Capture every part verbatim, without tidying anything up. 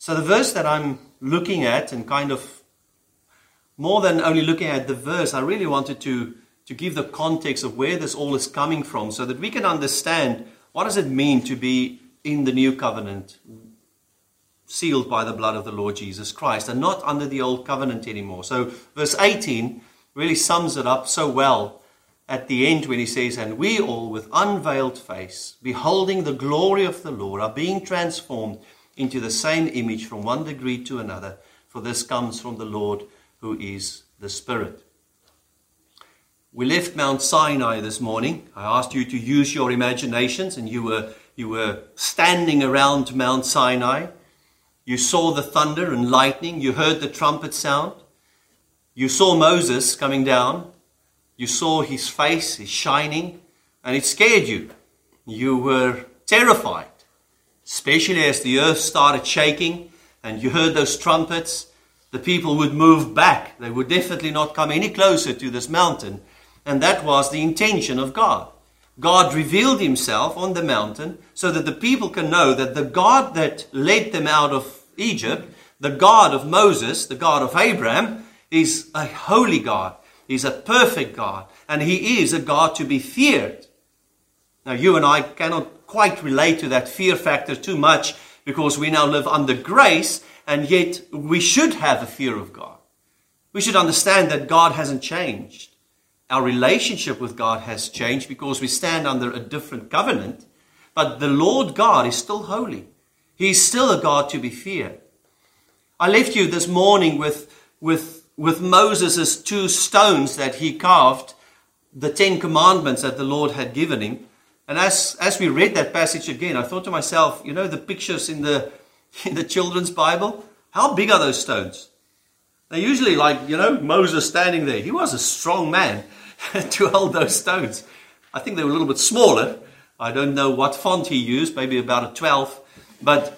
So the verse that I'm looking at, and kind of more than only looking at the verse, I really wanted to, to give the context of where this all is coming from so that we can understand what does it mean to be in the new covenant, sealed by the blood of the Lord Jesus Christ, and not under the old covenant anymore. So verse eighteen really sums it up so well at the end when he says, "And we all with unveiled face, beholding the glory of the Lord, are being transformed into the same image from one degree to another, for this comes from the Lord who is the Spirit." We left Mount Sinai this morning. I asked you to use your imaginations, and you were, you were standing around Mount Sinai. You saw the thunder and lightning. You heard the trumpet sound. You saw Moses coming down. You saw his face, his shining, and it scared you. You were terrified, especially as the earth started shaking and you heard those trumpets. The people would move back. They would definitely not come any closer to this mountain. And that was the intention of God. God revealed himself on the mountain so that the people can know that the God that led them out of Egypt, the God of Moses, the God of Abraham, is a holy God. He's a perfect God. And he is a God to be feared. Now, you and I cannot quite relate to that fear factor too much because we now live under grace, and yet we should have a fear of God. We should understand that God hasn't changed. Our relationship with God has changed because we stand under a different covenant, but the Lord God is still holy. He is still a God to be feared. I left you this morning with, with, with Moses' two stones that he carved, the Ten Commandments that the Lord had given him. And as, as we read that passage again, I thought to myself, you know, the pictures in the, in the children's Bible, how big are those stones? They're usually like, you know, Moses standing there. He was a strong man to hold those stones. I think they were a little bit smaller. I don't know what font he used, maybe about a twelve. But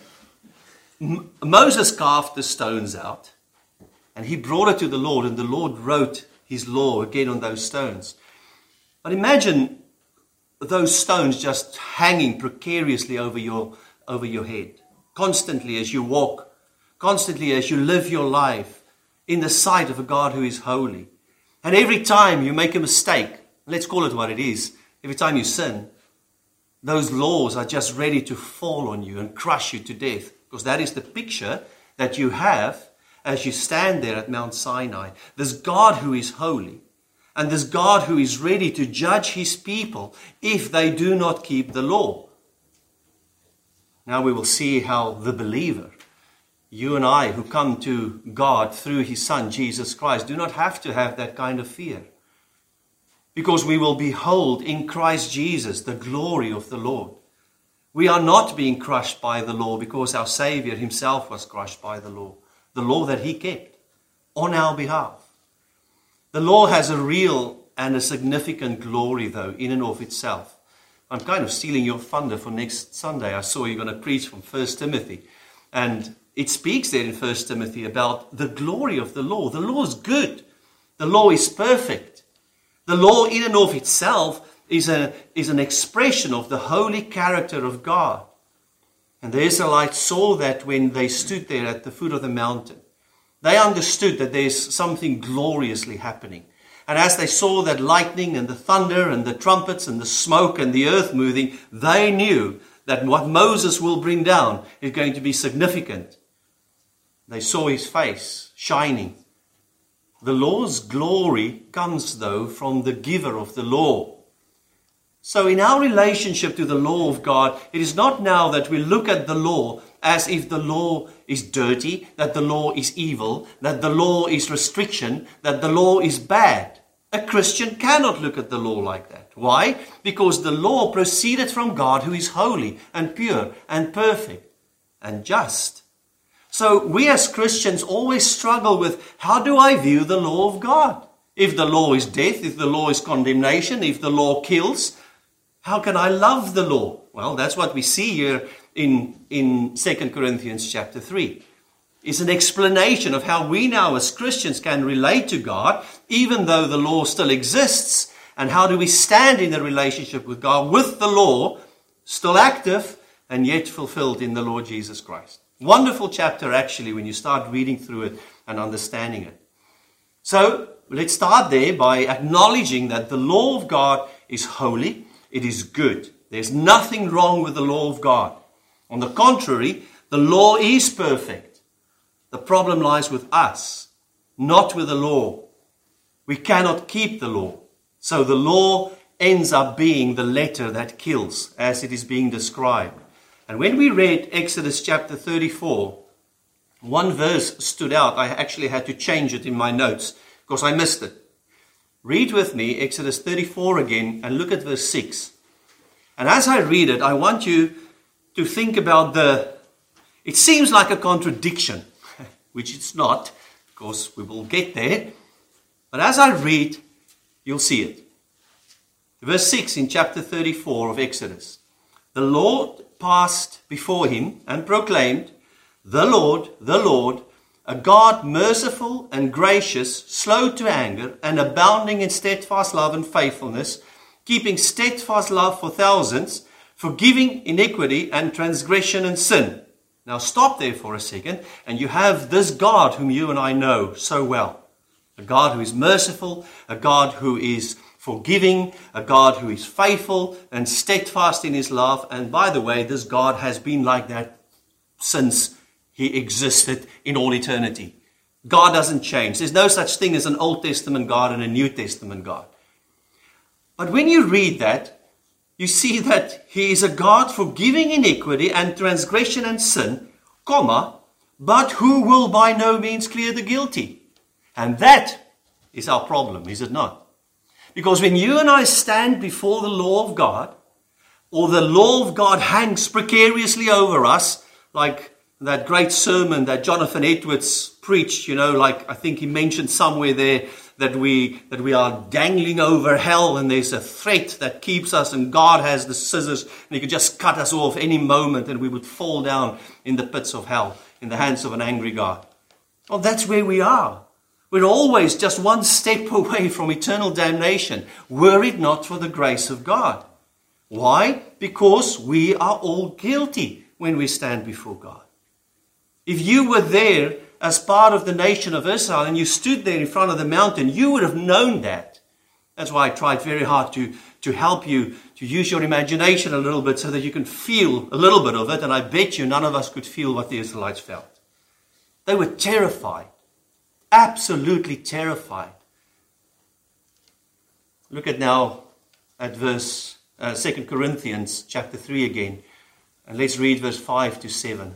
M- Moses carved the stones out, and he brought it to the Lord, and the Lord wrote his law again on those stones. But imagine those stones just hanging precariously over your, over your head, constantly as you walk, constantly as you live your life in the sight of a God who is holy. And every time you make a mistake, let's call it what it is, every time you sin, those laws are just ready to fall on you and crush you to death. Because that is the picture that you have as you stand there at Mount Sinai. This God who is holy, and this God who is ready to judge his people if they do not keep the law. Now we will see how the believer, you and I who come to God through his Son, Jesus Christ, do not have to have that kind of fear. Because we will behold in Christ Jesus the glory of the Lord. We are not being crushed by the law because our Savior himself was crushed by the law. The law that he kept on our behalf. The law has a real and a significant glory, though, in and of itself. I'm kind of stealing your thunder for next Sunday. I saw you're going to preach from First Timothy. And it speaks there in First Timothy about the glory of the law. The law is good. The law is perfect. The law in and of itself is, a, is an expression of the holy character of God. And the Israelites saw that when they stood there at the foot of the mountain. They understood that there's something gloriously happening. And as they saw that lightning and the thunder and the trumpets and the smoke and the earth moving, they knew that what Moses will bring down is going to be significant. They saw his face shining. The law's glory comes, though, from the giver of the law. So in our relationship to the law of God, it is not now that we look at the law as if the law is dirty, that the law is evil, that the law is restriction, that the law is bad. A Christian cannot look at the law like that. Why? Because the law proceeded from God who is holy and pure and perfect and just. So we as Christians always struggle with, how do I view the law of God? If the law is death, if the law is condemnation, if the law kills, how can I love the law? Well, that's what we see here in, in Second Corinthians chapter three. It's an explanation of how we now as Christians can relate to God, even though the law still exists, and how do we stand in a relationship with God with the law still active and yet fulfilled in the Lord Jesus Christ. Wonderful chapter, actually, when you start reading through it and understanding it. So, let's start there by acknowledging that the law of God is holy. It is good. There's nothing wrong with the law of God. On the contrary, the law is perfect. The problem lies with us, not with the law. We cannot keep the law. So the law ends up being the letter that kills, as it is being described. And when we read Exodus chapter thirty-four, one verse stood out. I actually had to change it in my notes because I missed it. Read with me Exodus thirty-four again and look at verse six. And as I read it, I want you to think about the, it seems like a contradiction, which it's not, because we will get there. But as I read, you'll see it. Verse six in chapter thirty-four of Exodus. The Lord passed before him and proclaimed, "The Lord, the Lord, a God merciful and gracious, slow to anger, and abounding in steadfast love and faithfulness, keeping steadfast love for thousands, forgiving iniquity and transgression and sin." Now stop there for a second, and you have this God whom you and I know so well. A God who is merciful, a God who is forgiving, a God who is faithful and steadfast in his love. And by the way, this God has been like that since he existed in all eternity. God doesn't change. There's no such thing as an Old Testament God and a New Testament God. But when you read that, you see that he is a God forgiving iniquity and transgression and sin, comma, but who will by no means clear the guilty. And that is our problem, is it not? Because when you and I stand before the law of God, or the law of God hangs precariously over us, like that great sermon that Jonathan Edwards preached, you know, like I think he mentioned somewhere there that we that we are dangling over hell and there's a threat that keeps us and God has the scissors and he could just cut us off any moment and we would fall down in the pits of hell in the hands of an angry God. Well, that's where we are. We're always just one step away from eternal damnation, were it not for the grace of God. Why? Because we are all guilty when we stand before God. If you were there as part of the nation of Israel and you stood there in front of the mountain, you would have known that. That's why I tried very hard to, to help you to use your imagination a little bit so that you can feel a little bit of it. And I bet you none of us could feel what the Israelites felt. They were terrified. Absolutely terrified. Look at now at verse uh, Second Corinthians chapter three again. And let's read verse five to seven.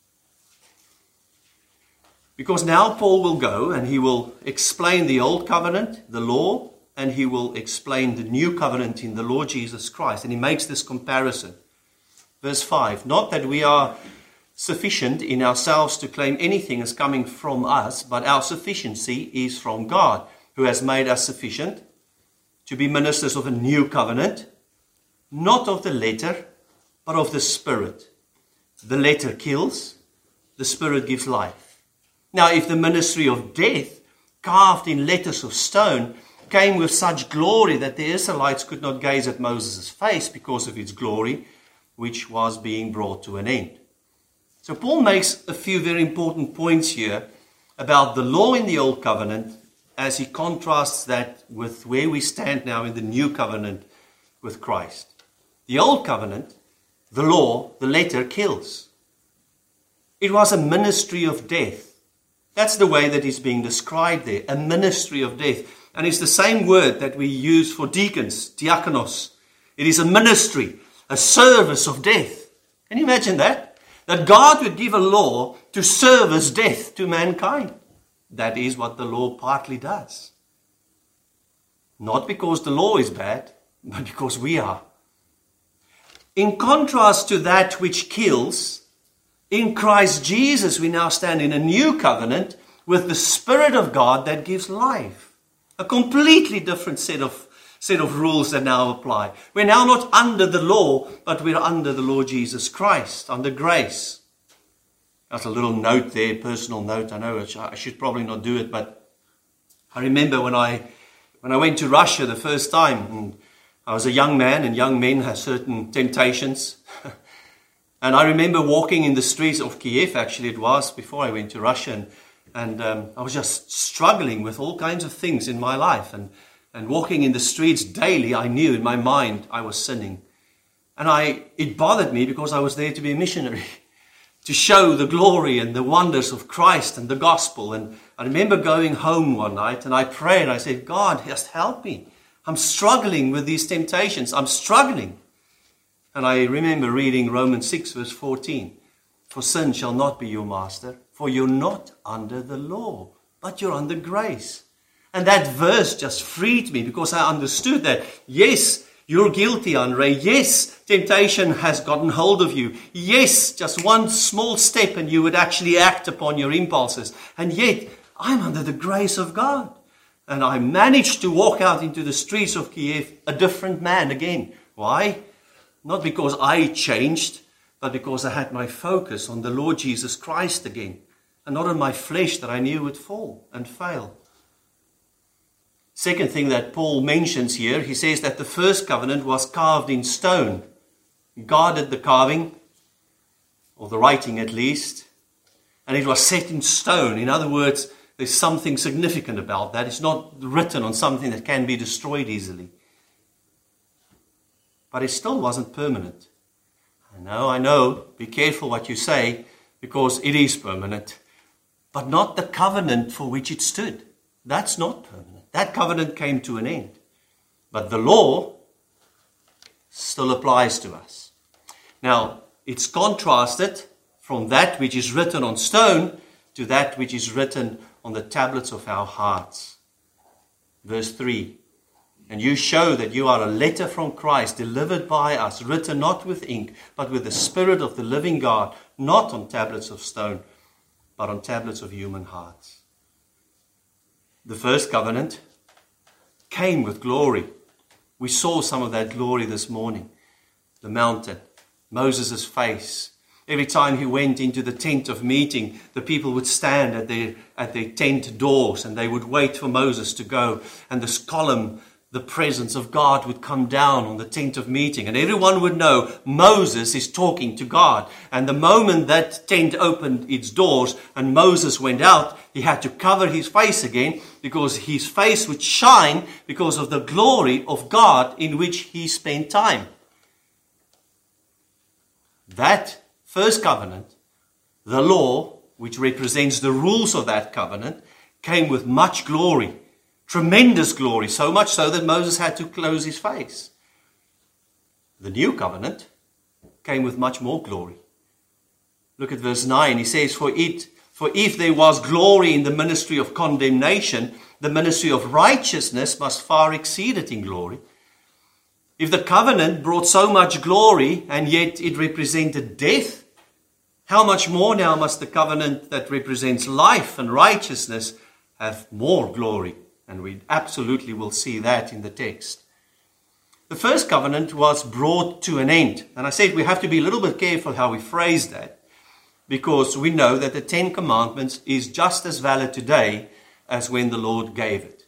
Because now Paul will go and he will explain the old covenant, the law, and he will explain the new covenant in the Lord Jesus Christ. And he makes this comparison. Verse five, not that we are sufficient in ourselves to claim anything as coming from us, but our sufficiency is from God, who has made us sufficient to be ministers of a new covenant, not of the letter, but of the Spirit. The letter kills, the Spirit gives life. Now, if the ministry of death, carved in letters of stone, came with such glory that the Israelites could not gaze at Moses' face because of its glory, which was being brought to an end. So Paul makes a few very important points here about the law in the old covenant as he contrasts that with where we stand now in the new covenant with Christ. The old covenant, the law, the letter kills. It was a ministry of death. That's the way that is being described there, a ministry of death. And it's the same word that we use for deacons, diakonos. It is a ministry, a service of death. Can you imagine that? That God would give a law to service death to mankind. That is what the law partly does. Not because the law is bad, but because we are. In contrast to that which kills, in Christ Jesus we now stand in a new covenant with the Spirit of God that gives life. A completely different set of set of rules that now apply. We're now not under the law, but we're under the Lord Jesus Christ, under grace. That's a little note there, personal note. I know I should probably not do it, but I remember when I when I went to Russia the first time, and I was a young man, and young men have certain temptations. And I remember walking in the streets of Kiev, actually it was, before I went to Russia. And, and um, I was just struggling with all kinds of things in my life. And, and walking in the streets daily, I knew in my mind I was sinning. And I, it bothered me because I was there to be a missionary, to show the glory and the wonders of Christ and the gospel. And I remember going home one night and I prayed. I said, God, just help me. I'm struggling with these temptations. I'm struggling. And I remember reading Romans six verse fourteen. For sin shall not be your master, for you're not under the law, but you're under grace. And that verse just freed me because I understood that, yes, you're guilty, Andre. Yes, temptation has gotten hold of you. Yes, just one small step and you would actually act upon your impulses. And yet, I'm under the grace of God. And I managed to walk out into the streets of Kiev a different man again. Why? Not because I changed, but because I had my focus on the Lord Jesus Christ again. And not on my flesh that I knew would fall and fail. Second thing that Paul mentions here, he says that the first covenant was carved in stone. God did the carving, or the writing at least, and it was set in stone. In other words, there's something significant about that. It's not written on something that can be destroyed easily. But it still wasn't permanent. I know, I know, be careful what you say, because it is permanent. But not the covenant for which it stood. That's not permanent. That covenant came to an end. But the law still applies to us. Now, it's contrasted from that which is written on stone to that which is written on the tablets of our hearts. Verse three. And you show that you are a letter from Christ, delivered by us, written not with ink, but with the Spirit of the living God, not on tablets of stone, but on tablets of human hearts. The first covenant came with glory. We saw some of that glory this morning. The mountain, Moses' face. Every time he went into the tent of meeting, the people would stand at their, at their tent doors and they would wait for Moses to go. And this column, the presence of God would come down on the tent of meeting. And everyone would know Moses is talking to God. And the moment that tent opened its doors and Moses went out, he had to cover his face again because his face would shine because of the glory of God in which he spent time. That first covenant, the law, which represents the rules of that covenant, came with much glory. Tremendous glory, so much so that Moses had to close his face. The new covenant came with much more glory. Look at verse nine. He says, For it, for if there was glory in the ministry of condemnation, the ministry of righteousness must far exceed it in glory. If the covenant brought so much glory and yet it represented death, how much more now must the covenant that represents life and righteousness have more glory? And we absolutely will see that in the text. The first covenant was brought to an end. And I said we have to be a little bit careful how we phrase that, because we know that the Ten Commandments is just as valid today as when the Lord gave it.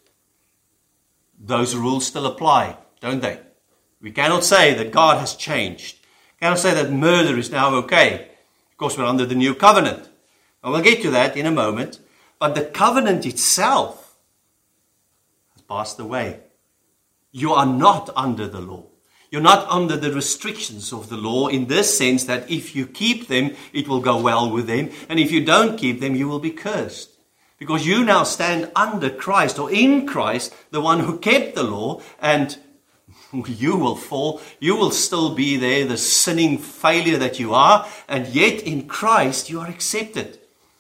Those rules still apply, don't they? We cannot say that God has changed. We cannot say that murder is now okay, because we're under the new covenant. And we'll get to that in a moment. But the covenant itself passed away. You are not under the law. You're not under the restrictions of the law in this sense that if you keep them, it will go well with them. And if you don't keep them, you will be cursed. Because you now stand under Christ or in Christ, the one who kept the law, and you will fall. You will still be there, the sinning failure that you are. And yet in Christ, you are accepted.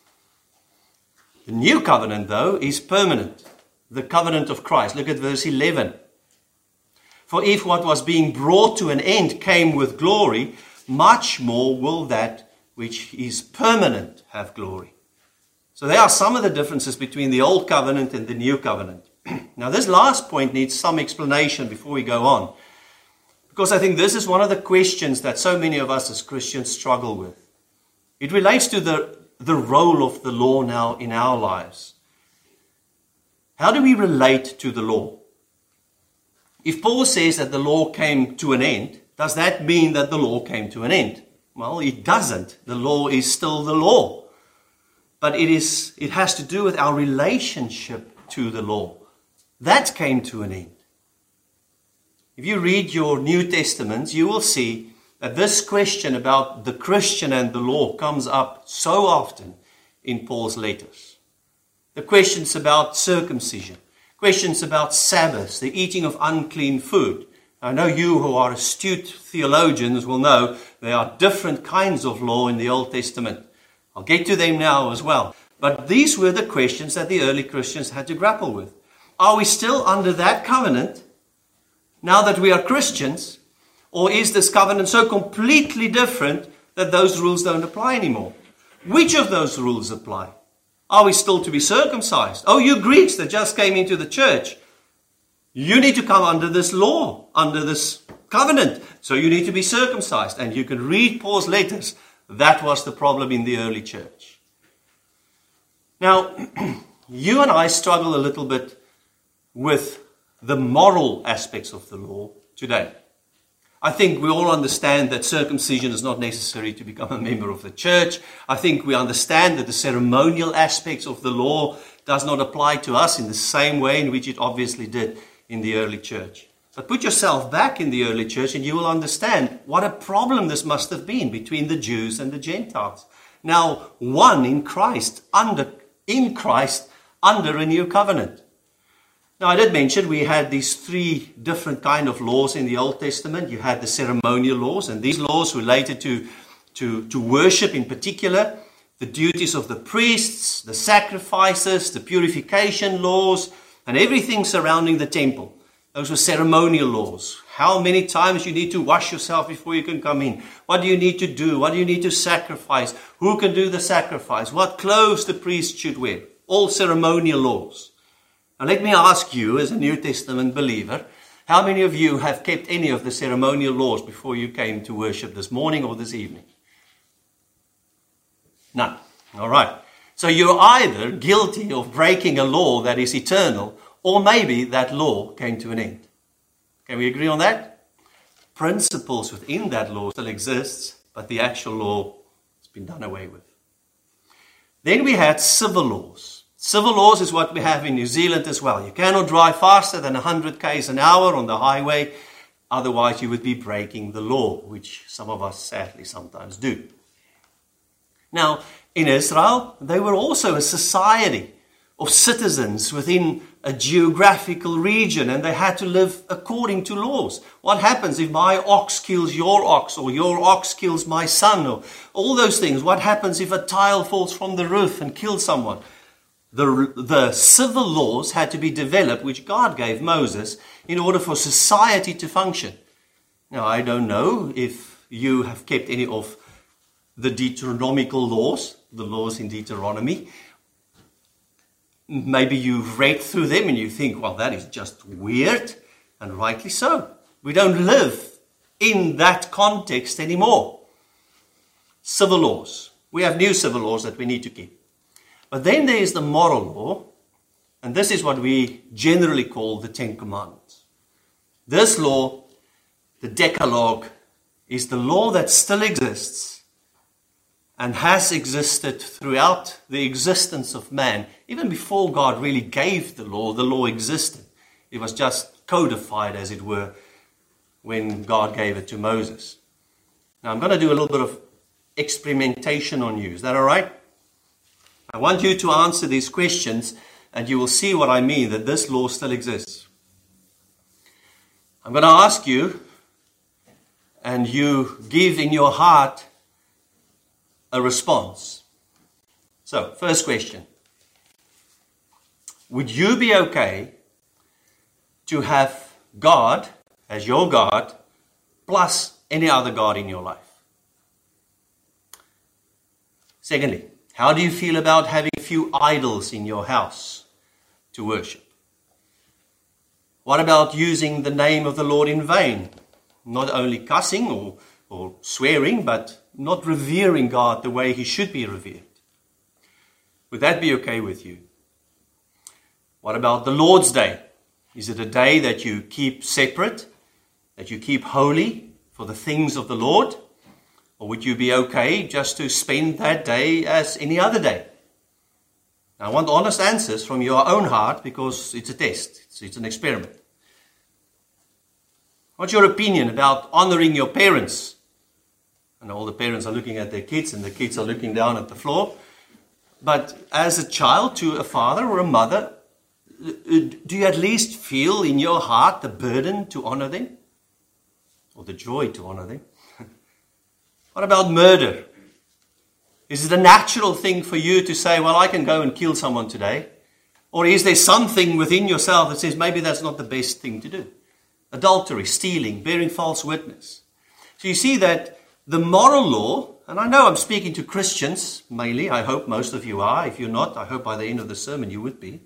The new covenant, though, is permanent. The covenant of Christ. Look at verse eleven. For if what was being brought to an end came with glory, much more will that which is permanent have glory. So there are some of the differences between the old covenant and the new covenant. Now this last point needs some explanation before we go on, because I think this is one of the questions that so many of us as Christians struggle with. It relates to the, the role of the law now in our lives. How do we relate to the law? If Paul says that the law came to an end, does that mean that the law came to an end? Well, it doesn't. The law is still the law. But it is, it has to do with our relationship to the law. That came to an end. If you read your New Testaments, you will see that this question about the Christian and the law comes up so often in Paul's letters. The questions about circumcision, questions about Sabbaths, the eating of unclean food. I know you who are astute theologians will know there are different kinds of law in the Old Testament. I'll get to them now as well. But these were the questions that the early Christians had to grapple with. Are we still under that covenant now that we are Christians? Or is this covenant so completely different that those rules don't apply anymore? Which of those rules apply? Are we still to be circumcised? Oh, you Greeks that just came into the church, you need to come under this law, under this covenant. So you need to be circumcised. And you can read Paul's letters. That was the problem in the early church. Now, you and I struggle a little bit with the moral aspects of the law today. I think we all understand that circumcision is not necessary to become a member of the church. I think we understand that the ceremonial aspects of the law does not apply to us in the same way in which it obviously did in the early church. But put yourself back in the early church and you will understand what a problem this must have been between the Jews and the Gentiles. Now, one in Christ, under in Christ, under a new covenant. Now, I did mention we had these three different kind of laws in the Old Testament. You had the ceremonial laws, and these laws related to, to, to worship in particular, the duties of the priests, the sacrifices, the purification laws, and everything surrounding the temple. Those were ceremonial laws. How many times you need to wash yourself before you can come in? What do you need to do? What do you need to sacrifice? Who can do the sacrifice? What clothes the priest should wear? All ceremonial laws. Now let me ask you, as a New Testament believer, how many of you have kept any of the ceremonial laws before you came to worship this morning or this evening? None. All right. So you're either guilty of breaking a law that is eternal, or maybe that law came to an end. Can we agree on that? Principles within that law still exists, but the actual law has been done away with. Then we had civil laws. Civil laws is what we have in New Zealand as well. You cannot drive faster than one hundred kays an hour on the highway. Otherwise, you would be breaking the law, which some of us sadly sometimes do. Now, in Israel, they were also a society of citizens within a geographical region, and they had to live according to laws. What happens if my ox kills your ox, or your ox kills my son, or all those things? What happens if a tile falls from the roof and kills someone? The, the civil laws had to be developed, which God gave Moses, in order for society to function. Now, I don't know if you have kept any of the Deuteronomical laws, the laws in Deuteronomy. Maybe you've read through them and you think, well, that is just weird, and rightly so. We don't live in that context anymore. Civil laws. We have new civil laws that we need to keep. But then there is the moral law, and this is what we generally call the Ten Commandments. This law, the Decalogue, is the law that still exists and has existed throughout the existence of man. Even before God really gave the law, the law existed. It was just codified, as it were, when God gave it to Moses. Now, I'm going to do a little bit of experimentation on you. Is that all right? I want you to answer these questions, and you will see what I mean, that this law still exists. I'm going to ask you, and you give in your heart a response. So, first question. Would you be okay to have God as your God, plus any other God in your life? Secondly, how do you feel about having a few idols in your house to worship? What about using the name of the Lord in vain? Not only cussing or, or swearing, but not revering God the way He should be revered. Would that be okay with you? What about the Lord's Day? Is it a day that you keep separate, that you keep holy for the things of the Lord? Or would you be okay just to spend that day as any other day? Now, I want honest answers from your own heart, because it's a test. It's, it's an experiment. What's your opinion about honoring your parents? And all the parents are looking at their kids, and the kids are looking down at the floor. But as a child to a father or a mother, do you at least feel in your heart the burden to honor them? Or the joy to honor them? What about murder? Is it a natural thing for you to say, well, I can go and kill someone today? Or is there something within yourself that says maybe that's not the best thing to do? Adultery, stealing, bearing false witness. So you see that the moral law, and I know I'm speaking to Christians mainly, I hope most of you are. If you're not, I hope by the end of the sermon you would be.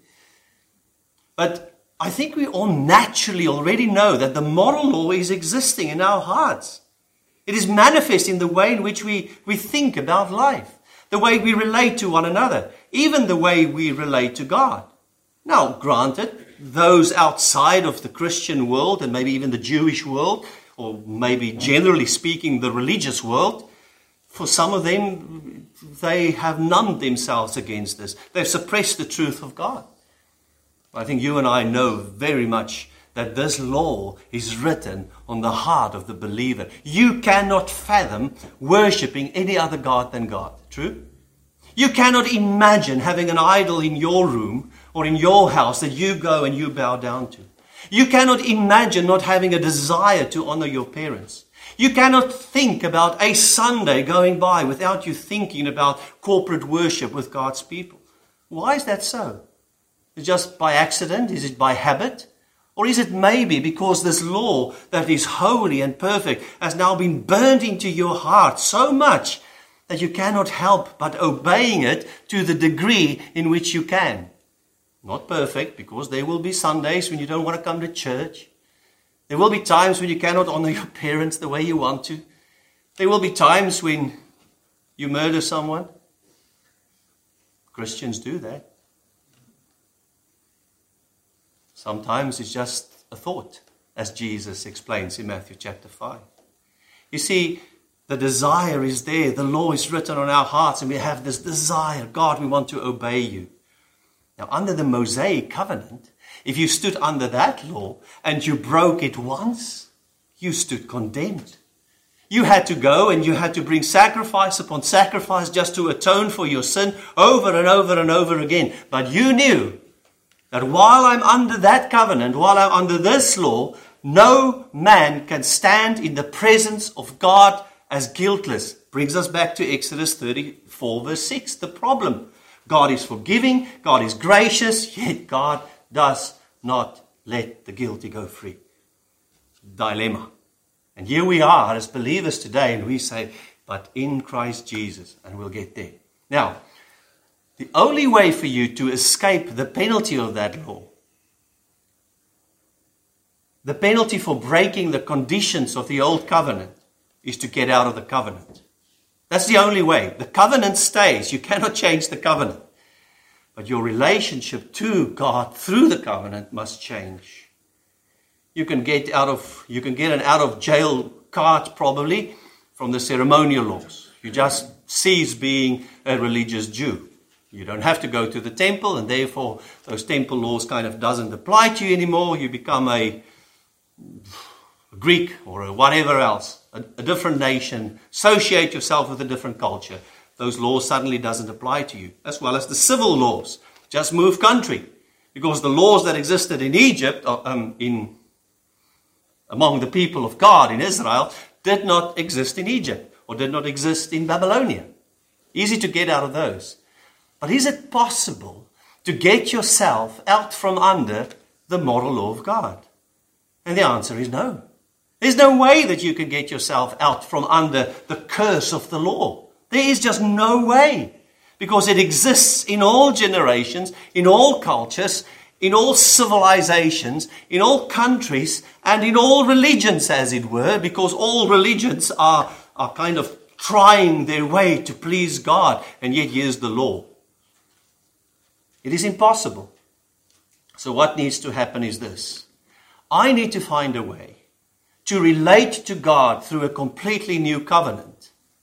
But I think we all naturally already know that the moral law is existing in our hearts. It is manifest in the way in which we, we think about life, the way we relate to one another, even the way we relate to God. Now, granted, those outside of the Christian world, and maybe even the Jewish world, or maybe generally speaking the religious world, for some of them, they have numbed themselves against this. They've suppressed the truth of God. I think you and I know very much that this law is written on the heart of the believer. You cannot fathom worshipping any other God than God. True? You cannot imagine having an idol in your room or in your house that you go and you bow down to. You cannot imagine not having a desire to honor your parents. You cannot think about a Sunday going by without you thinking about corporate worship with God's people. Why is that so? Is it just by accident? Is it by habit? Or is it maybe because this law that is holy and perfect has now been burned into your heart so much that you cannot help but obeying it to the degree in which you can? Not perfect, because there will be Sundays when you don't want to come to church. There will be times when you cannot honor your parents the way you want to. There will be times when you murder someone. Christians do that. Sometimes it's just a thought, as Jesus explains in Matthew chapter five. You see, the desire is there. The law is written on our hearts, and we have this desire. God, we want to obey you. Now, under the Mosaic covenant, if you stood under that law and you broke it once, you stood condemned. You had to go and you had to bring sacrifice upon sacrifice just to atone for your sin over and over and over again. But you knew that while I'm under that covenant, while I'm under this law, no man can stand in the presence of God as guiltless. Brings us back to Exodus thirty-four verse six. The problem. God is forgiving, God is gracious, yet God does not let the guilty go free. Dilemma. And here we are as believers today, and we say, but in Christ Jesus, and we'll get there. Now, the only way for you to escape the penalty of that law, the penalty for breaking the conditions of the old covenant, is to get out of the covenant. That's the only way. The covenant stays. You cannot change the covenant. But your relationship to God through the covenant must change. You can get out of, you can get an out of jail card probably from the ceremonial laws. You just cease being a religious Jew. You don't have to go to the temple, and therefore those temple laws kind of doesn't apply to you anymore. You become a, a Greek or a whatever else. A, a different nation, associate yourself with a different culture. Those laws suddenly doesn't apply to you, as well as the civil laws. Just move country, because the laws that existed in Egypt, um, in among the people of God in Israel, did not exist in Egypt, or did not exist in Babylonia. Easy to get out of those. But is it possible to get yourself out from under the moral law of God? And the answer is no. There's no way that you can get yourself out from under the curse of the law. There is just no way, because it exists in all generations, in all cultures, in all civilizations, in all countries, and in all religions, as it were, because all religions are, are kind of trying their way to please God, and yet here's the law. It is impossible. So what needs to happen is this. I need to find a way to relate to God through a completely new covenant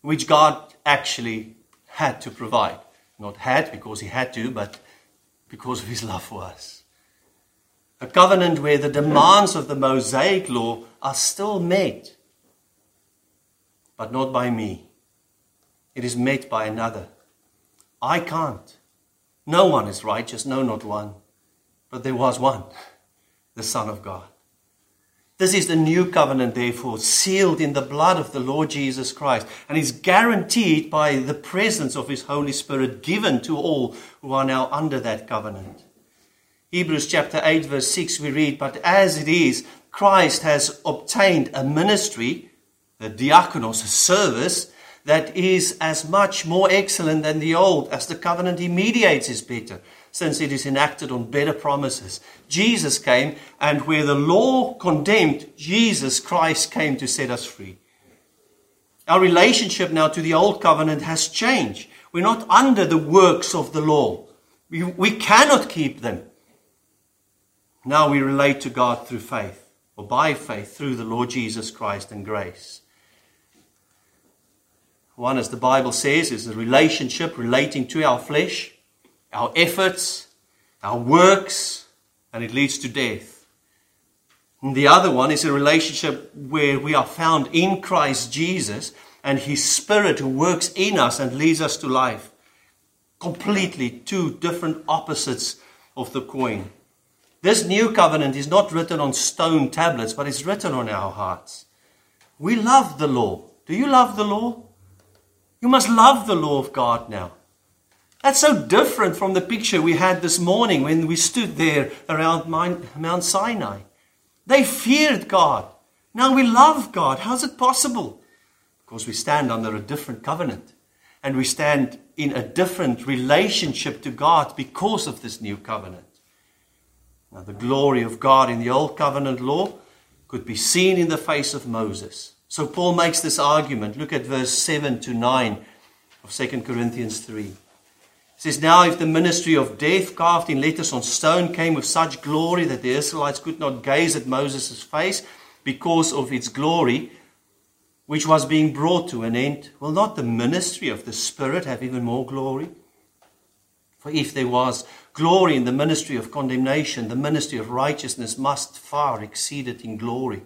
which God actually had to provide. Not had because he had to, but because of his love for us. A covenant where the demands of the Mosaic law are still met, but not by me. It is met by another. I can't. No one is righteous, no, not one. But there was one, the Son of God. This is the new covenant, therefore, sealed in the blood of the Lord Jesus Christ, and is guaranteed by the presence of his Holy Spirit given to all who are now under that covenant. Hebrews chapter eight verse six we read, but as it is, Christ has obtained a ministry, a diakonos, a service, that is as much more excellent than the old, as the covenant he mediates is better, since it is enacted on better promises. Jesus came, and where the law condemned, Jesus Christ came to set us free. Our relationship now to the old covenant has changed. We're not under the works of the law. We, we cannot keep them. Now we relate to God through faith, or by faith through the Lord Jesus Christ and grace. One, as the Bible says, is a relationship relating to our flesh, our efforts, our works, and it leads to death. And the other one is a relationship where we are found in Christ Jesus and his Spirit who works in us and leads us to life. Completely two different opposites of the coin. This new covenant is not written on stone tablets, but it's written on our hearts. We love the law. Do you love the law? You must love the law of God now. That's so different from the picture we had this morning when we stood there around Mount Sinai. They feared God. Now we love God. How's it possible? Because we stand under a different covenant. And we stand in a different relationship to God because of this new covenant. Now the glory of God in the old covenant law could be seen in the face of Moses. So Paul makes this argument. Look at verse seven to nine of Second Corinthians three. It says, now if the ministry of death carved in letters on stone came with such glory that the Israelites could not gaze at Moses' face because of its glory, which was being brought to an end, will not the ministry of the Spirit have even more glory? For if there was glory in the ministry of condemnation, the ministry of righteousness must far exceed it in glory.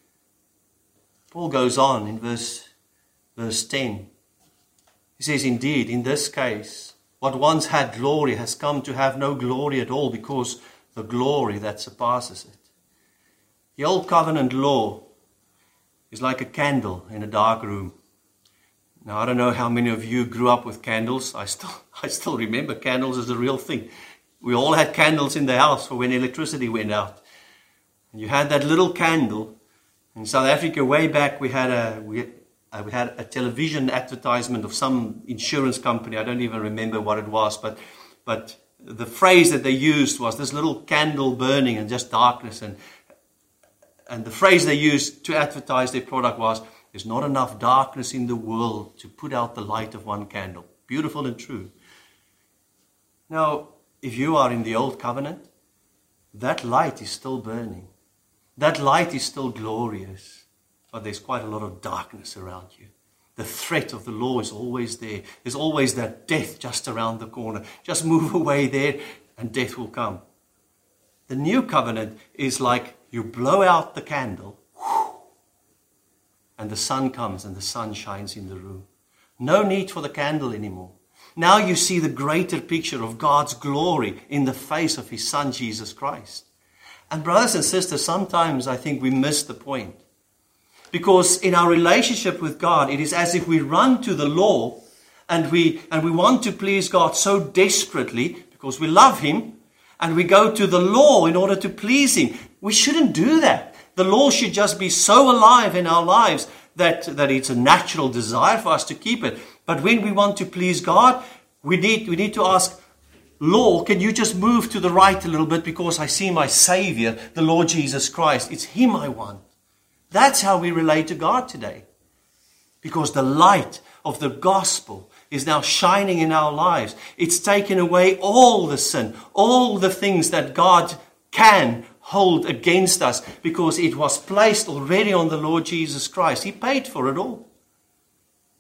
Paul goes on in verse, verse ten. He says, indeed, in this case, what once had glory has come to have no glory at all because the glory that surpasses it. The old covenant law is like a candle in a dark room. Now, I don't know how many of you grew up with candles. I still, I still remember candles as a real thing. We all had candles in the house for when electricity went out. And you had that little candle. In South Africa, way back, we had a we, uh, we had a television advertisement of some insurance company. I don't even remember what it was, but but the phrase that they used was this little candle burning and just darkness. And and the phrase they used to advertise their product was, "There's not enough darkness in the world to put out the light of one candle." Beautiful and true. Now, if you are in the old covenant, that light is still burning. That light is still glorious, but there's quite a lot of darkness around you. The threat of the law is always there. There's always that death just around the corner. Just move away there and death will come. The new covenant is like you blow out the candle whoosh, and the sun comes and the sun shines in the room. No need for the candle anymore. Now you see the greater picture of God's glory in the face of his Son, Jesus Christ. And brothers and sisters, sometimes I think we miss the point. Because in our relationship with God, it is as if we run to the law and we, and we want to please God so desperately because we love him, and we go to the law in order to please him. We shouldn't do that. The law should just be so alive in our lives that, that it's a natural desire for us to keep it. But when we want to please God, we need, we need to ask, law, can you just move to the right a little bit because I see my Savior, the Lord Jesus Christ. It's him I want. That's how we relate to God today. Because the light of the gospel is now shining in our lives. It's taken away all the sin, all the things that God can hold against us because it was placed already on the Lord Jesus Christ. He paid for it all.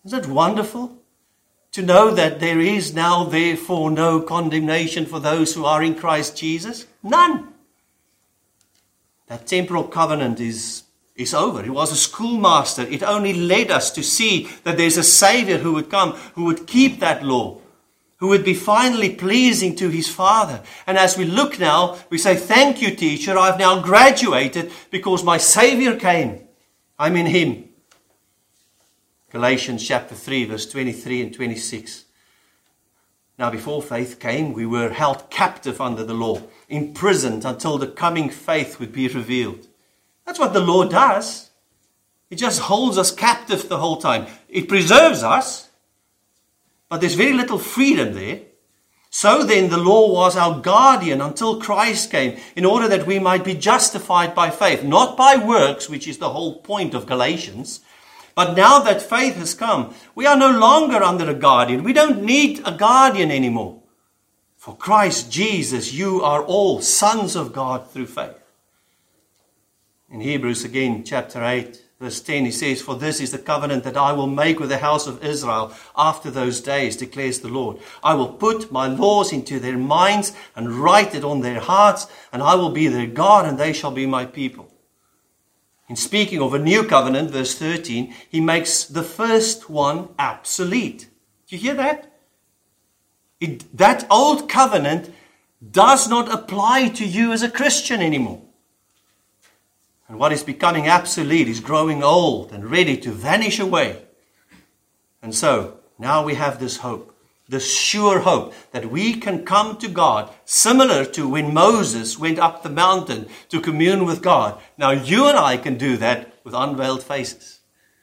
Isn't it wonderful to know that there is now therefore no condemnation for those who are in Christ Jesus? None. That temporal covenant is, is over. It was a schoolmaster. It only led us to see that there's a Savior who would come, who would keep that law, who would be finally pleasing to his Father. And as we look now, we say, thank you, teacher. I've now graduated because my Savior came. I'm in him. Galatians chapter three, verse twenty-three and twenty-six. Now before faith came, we were held captive under the law, imprisoned until the coming faith would be revealed. That's what the law does. It just holds us captive the whole time. It preserves us, but there's very little freedom there. So then the law was our guardian until Christ came, in order that we might be justified by faith, not by works, which is the whole point of Galatians. But now that faith has come, we are no longer under a guardian. We don't need a guardian anymore. For Christ Jesus, you are all sons of God through faith. In Hebrews again, chapter eight, verse ten, he says, for this is the covenant that I will make with the house of Israel after those days, declares the Lord. I will put my laws into their minds and write it on their hearts, and I will be their God, and they shall be my people. In speaking of a new covenant, verse thirteen, he makes the first one obsolete. Do you hear that? It, that old covenant does not apply to you as a Christian anymore. And what is becoming obsolete is growing old and ready to vanish away. And so, now we have this hope. The sure hope that we can come to God, similar to when Moses went up the mountain to commune with God. Now you and I can do that with unveiled faces.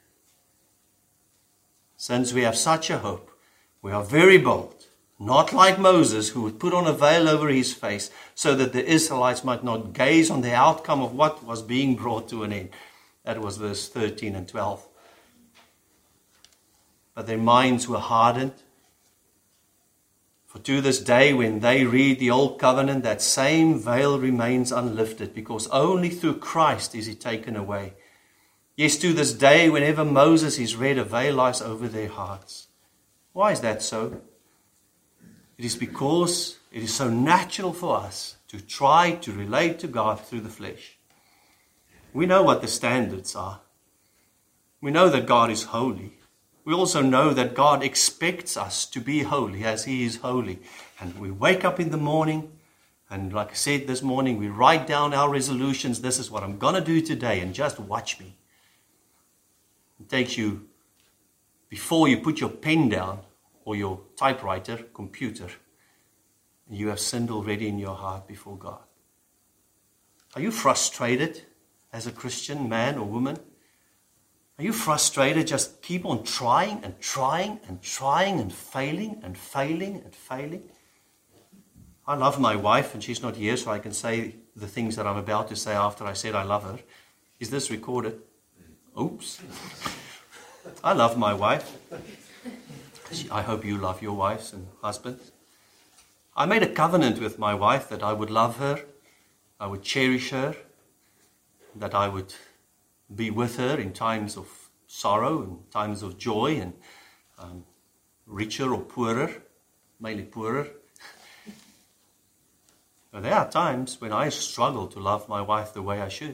Since we have such a hope, we are very bold, not like Moses, who would put on a veil over his face so that the Israelites might not gaze on the outcome of what was being brought to an end. That was verse thirteen and twelve. But their minds were hardened. For to this day, when they read the Old Covenant, that same veil remains unlifted, because only through Christ is it taken away. Yes, to this day, whenever Moses is read, a veil lies over their hearts. Why is that so? It is because it is so natural for us to try to relate to God through the flesh. We know what the standards are. We know that God is holy. We also know that God expects us to be holy as he is holy. And we wake up in the morning, and like I said this morning, we write down our resolutions. This is what I'm going to do today, and just watch me. It takes you, before you put your pen down, or your typewriter, computer, and you have sinned already in your heart before God. Are you frustrated as a Christian man or woman? Are you frustrated? Just keep on trying and trying and trying and failing and failing and failing. I love my wife, and she's not here, so I can say the things that I'm about to say after I said I love her. Is this recorded? Oops. I love my wife. I hope you love your wives and husbands. I made a covenant with my wife that I would love her, I would cherish her, that I would be with her in times of sorrow and times of joy, and um, richer or poorer, mainly poorer. But there are times when I struggle to love my wife the way I should.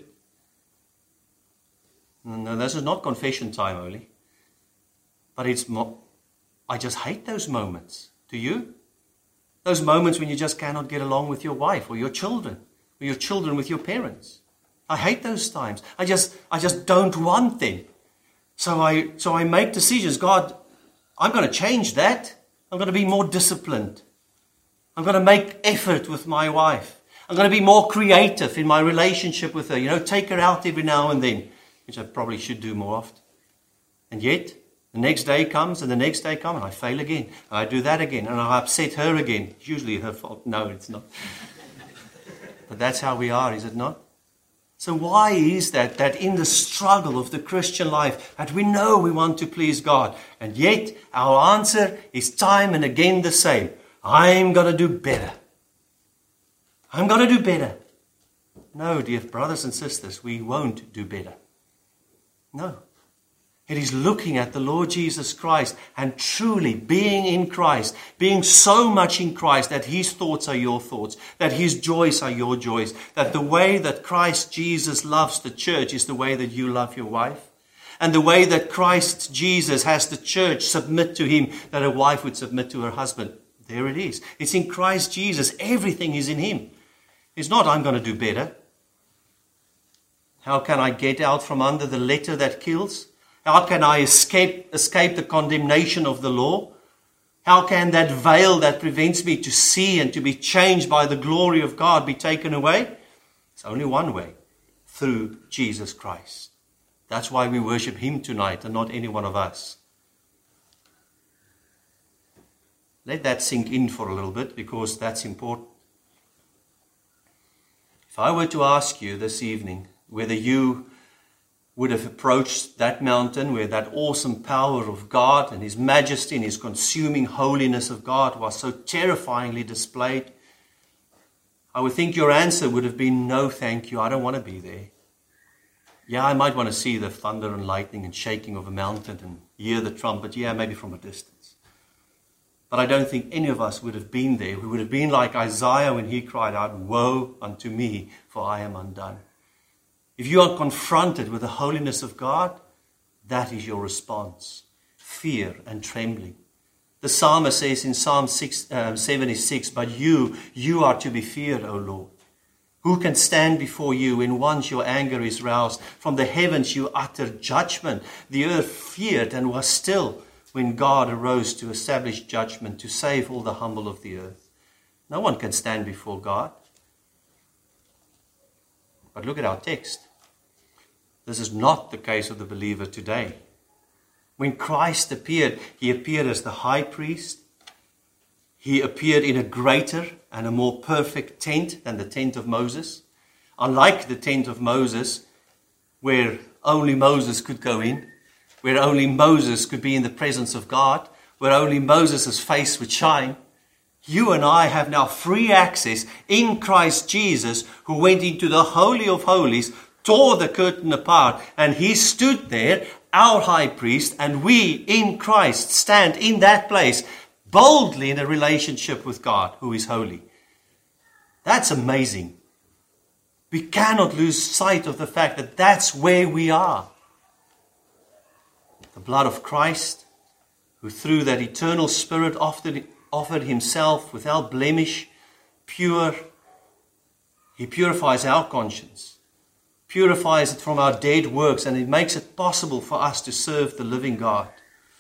And this is not confession time only, but it's mo- I just hate those moments. Do you? Those moments when you just cannot get along with your wife or your children, or your children with your parents. I hate those times. I just, I just don't want them. So I, so I make decisions. God, I'm going to change that. I'm going to be more disciplined. I'm going to make effort with my wife. I'm going to be more creative in my relationship with her. You know, take her out every now and then, which I probably should do more often. And yet, the next day comes, and the next day comes, and I fail again. And I do that again, and I upset her again. It's usually her fault. No, it's not. But that's how we are, is it not? So why is that, that in the struggle of the Christian life, that we know we want to please God, and yet our answer is time and again the same. I'm going to do better. I'm going to do better. No, dear brothers and sisters, we won't do better. No. It is looking at the Lord Jesus Christ and truly being in Christ, being so much in Christ that his thoughts are your thoughts, that his joys are your joys, that the way that Christ Jesus loves the church is the way that you love your wife, and the way that Christ Jesus has the church submit to him, that a wife would submit to her husband. There it is. It's in Christ Jesus. Everything is in him. It's not, I'm going to do better. How can I get out from under the letter that kills? How can I escape, escape the condemnation of the law? How can that veil that prevents me to see and to be changed by the glory of God be taken away? It's only one way, through Jesus Christ. That's why we worship him tonight and not any one of us. Let that sink in for a little bit, because that's important. If I were to ask you this evening whether you would have approached that mountain where that awesome power of God and his majesty and his consuming holiness of God was so terrifyingly displayed, I would think your answer would have been, no, thank you, I don't want to be there. Yeah, I might want to see the thunder and lightning and shaking of a mountain and hear the trumpet, yeah, maybe from a distance. But I don't think any of us would have been there. We would have been like Isaiah when he cried out, woe unto me, for I am undone. If you are confronted with the holiness of God, that is your response. Fear and trembling. The psalmist says in Psalm six, uh, seventy-six, but you, you are to be feared, O Lord. Who can stand before you when once your anger is roused? From the heavens you utter judgment. The earth feared and was still when God arose to establish judgment, to save all the humble of the earth. No one can stand before God. But look at our text. This is not the case of the believer today. When Christ appeared, he appeared as the high priest. He appeared in a greater and a more perfect tent than the tent of Moses. Unlike the tent of Moses, where only Moses could go in, where only Moses could be in the presence of God, where only Moses' face would shine, you and I have now free access in Christ Jesus, who went into the Holy of Holies, tore the curtain apart, and he stood there, our high priest, and we in Christ stand in that place boldly in a relationship with God, who is holy. That's amazing. We cannot lose sight of the fact that that's where we are. The blood of Christ, who through that eternal Spirit offered, offered himself without blemish, pure. He purifies our conscience, purifies it from our dead works, and it makes it possible for us to serve the living God.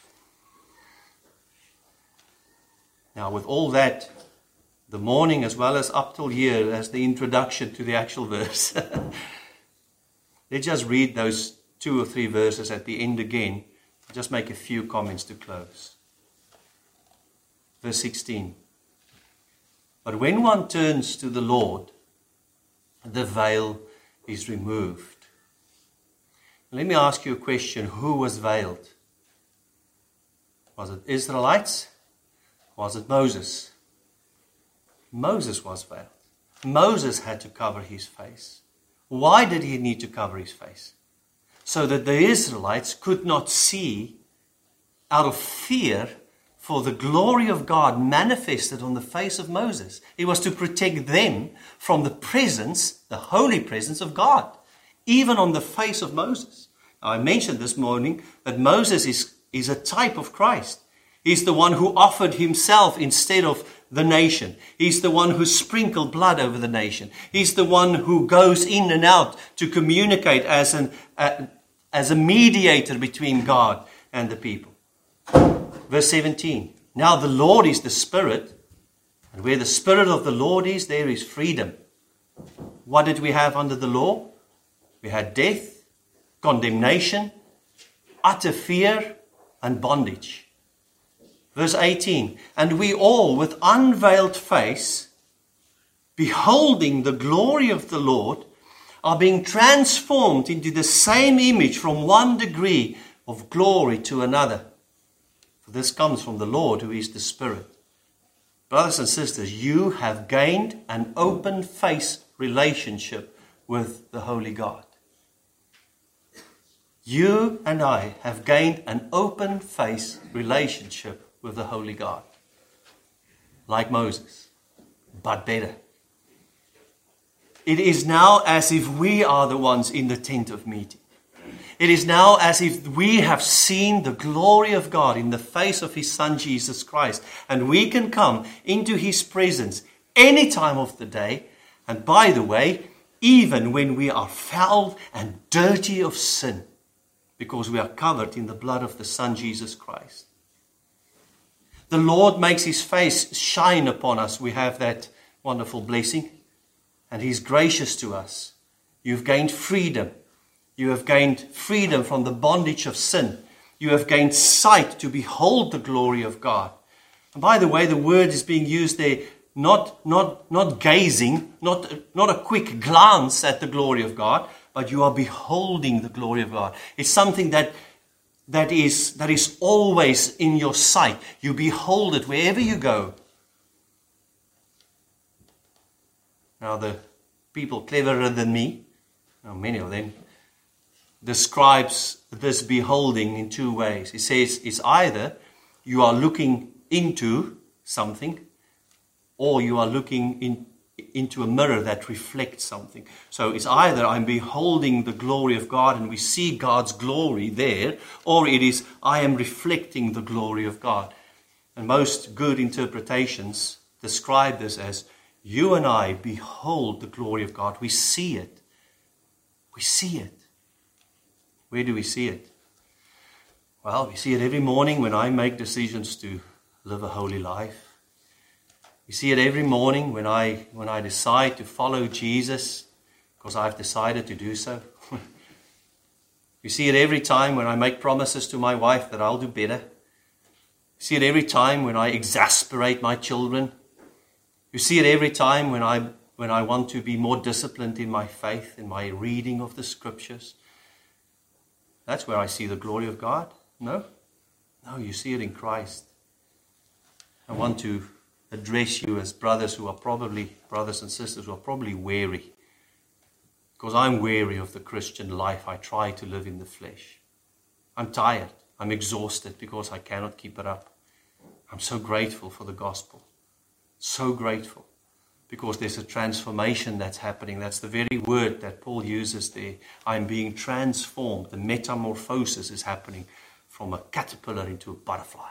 Now, with all that, the morning as well as up till here as the introduction to the actual verse, let's just read those two or three verses at the end again. Just make a few comments to close. Verse sixteen. But when one turns to the Lord, the veil is removed. Let me ask you a question. Who was veiled? Was it Israelites? Was it Moses? Moses was veiled. Moses had to cover his face. Why did he need to cover his face? So that the Israelites could not see, out of fear for the glory of God manifested on the face of Moses. It was to protect them from the presence, the holy presence of God, even on the face of Moses. Now, I mentioned this morning that Moses is, is a type of Christ. He's the one who offered himself instead of the nation. He's the one who sprinkled blood over the nation. He's the one who goes in and out to communicate as an uh, as a mediator between God and the people. Verse seventeen. Now the Lord is the Spirit, and where the Spirit of the Lord is, there is freedom. What did we have under the law? We had death, condemnation, utter fear, and bondage. Verse eighteen, and we all with unveiled face, beholding the glory of the Lord, are being transformed into the same image from one degree of glory to another. For this comes from the Lord, who is the Spirit. Brothers and sisters, you have gained an open face relationship with the Holy God. You and I have gained an open face relationship with the Holy God. Like Moses, but better. It is now as if we are the ones in the tent of meeting. It is now as if we have seen the glory of God in the face of His Son Jesus Christ. And we can come into His presence any time of the day. And by the way, even when we are foul and dirty of sin. Because we are covered in the blood of the Son Jesus Christ. The Lord makes His face shine upon us. We have that wonderful blessing. And He's gracious to us. You've gained freedom. You have gained freedom from the bondage of sin. You have gained sight to behold the glory of God. And by the way, the word is being used there, not, not, not gazing, not, not a quick glance at the glory of God, but you are beholding the glory of God. It's something that, that, is, that is always in your sight. You behold it wherever you go. Now the people cleverer than me, now many of them, describes this beholding in two ways. He says it's either you are looking into something or you are looking in, into a mirror that reflects something. So it's either I'm beholding the glory of God and we see God's glory there, or it is I am reflecting the glory of God. And most good interpretations describe this as you and I behold the glory of God. We see it. We see it. Where do we see it? Well, we see it every morning when I make decisions to live a holy life. We see it every morning when I when I decide to follow Jesus because I've decided to do so. We see it every time when I make promises to my wife that I'll do better. We see it every time when I exasperate my children. You see it every time when I when I want to be more disciplined in my faith, in my reading of the Scriptures. That's where I see the glory of God. No? No, you see it in Christ. I want to address you as brothers who are probably, brothers and sisters who are probably weary. Because I'm weary of the Christian life I try to live in the flesh. I'm tired. I'm exhausted because I cannot keep it up. I'm so grateful for the gospel. So grateful. Because there's a transformation that's happening. That's the very word that Paul uses there. I'm being transformed. The metamorphosis is happening from a caterpillar into a butterfly.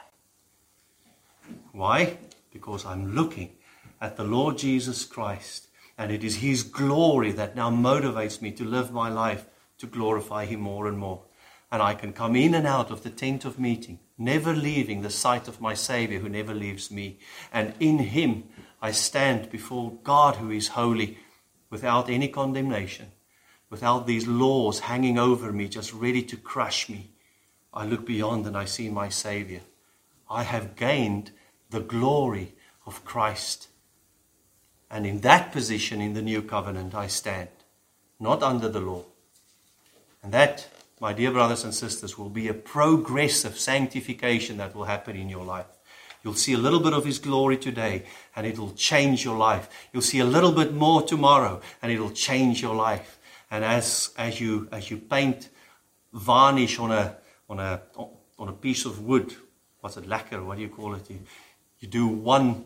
Why? Because I'm looking at the Lord Jesus Christ. And it is His glory that now motivates me to live my life to glorify Him more and more. And I can come in and out of the tent of meeting, never leaving the sight of my Savior who never leaves me. And in Him I stand before God who is holy without any condemnation, without these laws hanging over me just ready to crush me. I look beyond and I see my Savior. I have gained the glory of Christ. And in that position in the new covenant I stand, not under the law. And that, my dear brothers and sisters, will be a progressive sanctification that will happen in your life. You'll see a little bit of His glory today, and it will change your life. You'll see a little bit more tomorrow, and it will change your life. And as as you as you paint varnish on a on a on a piece of wood, what's it, lacquer? What do you call it? You, you do one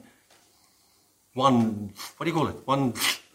one what do you call it? One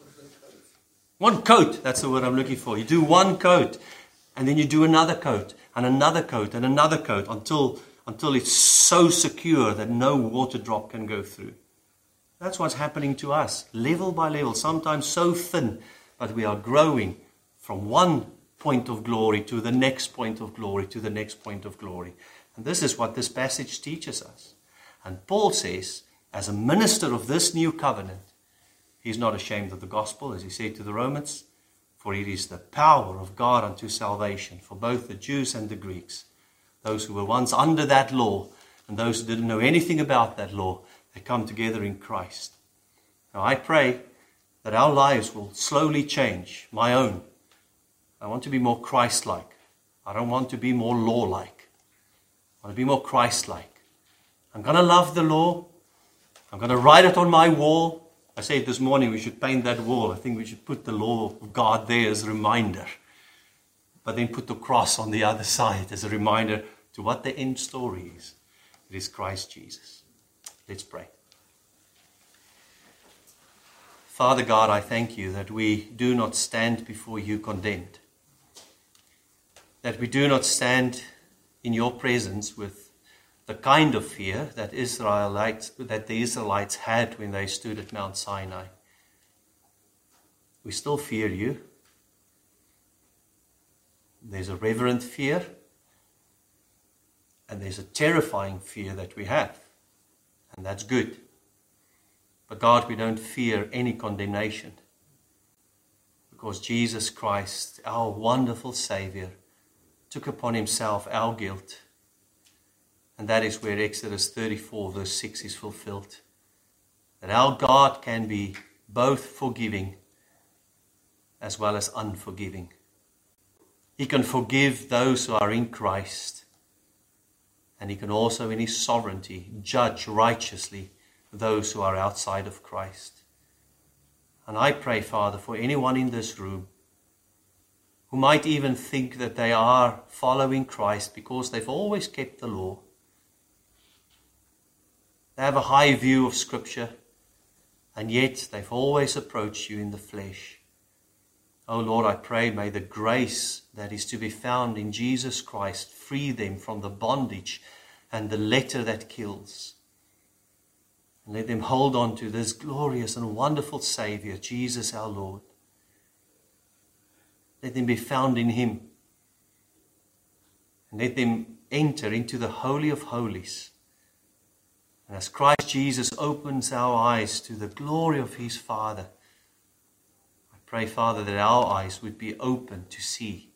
one coat. That's the word I'm looking for. You do one coat, and then you do another coat, and another coat, and another coat until. Until it's so secure that no water drop can go through. That's what's happening to us, level by level, sometimes so thin, but we are growing from one point of glory to the next point of glory to the next point of glory. And this is what this passage teaches us. And Paul says, as a minister of this new covenant, he's not ashamed of the gospel, as he said to the Romans, for it is the power of God unto salvation for both the Jews and the Greeks. Those who were once under that law and those who didn't know anything about that law, they come together in Christ. Now I pray that our lives will slowly change, my own. I want to be more Christ-like. I don't want to be more law-like. I want to be more Christ-like. I'm going to love the law. I'm going to write it on my wall. I said this morning we should paint that wall. I think we should put the law of God there as a reminder. but then put the cross on the other side as a reminder to what the end story is. It is Christ Jesus. Let's pray. Father God, I thank you that we do not stand before you condemned. That we do not stand in your presence with the kind of fear that Israelites, that the Israelites had when they stood at Mount Sinai. We still fear you. There's a reverent fear, and there's a terrifying fear that we have, and that's good. But God, we don't fear any condemnation, because Jesus Christ, our wonderful Savior, took upon himself our guilt. And that is where Exodus thirty-four verse six is fulfilled. That our God can be both forgiving as well as unforgiving. He can forgive those who are in Christ. And he can also in his sovereignty judge righteously those who are outside of Christ. And I pray, Father, for anyone in this room who might even think that they are following Christ because they've always kept the law. They have a high view of Scripture, and yet they've always approached you in the flesh. Oh Lord, I pray, may the grace that is to be found in Jesus Christ free them from the bondage and the letter that kills. And let them hold on to this glorious and wonderful Savior, Jesus our Lord. Let them be found in him. And let them enter into the Holy of Holies. And as Christ Jesus opens our eyes to the glory of his Father, I pray, Father, that our eyes would be open to see.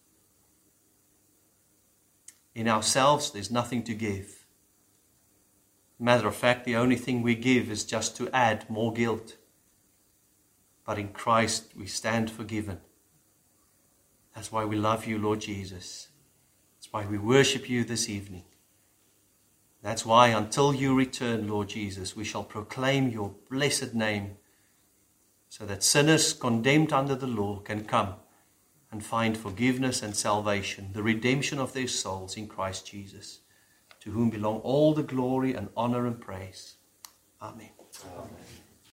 In ourselves, there's nothing to give. Matter of fact, the only thing we give is just to add more guilt. But in Christ, we stand forgiven. That's why we love you, Lord Jesus. That's why we worship you this evening. That's why until you return, Lord Jesus, we shall proclaim your blessed name, so that sinners condemned under the law can come and find forgiveness and salvation, the redemption of their souls in Christ Jesus, to whom belong all the glory and honor and praise. Amen. Amen.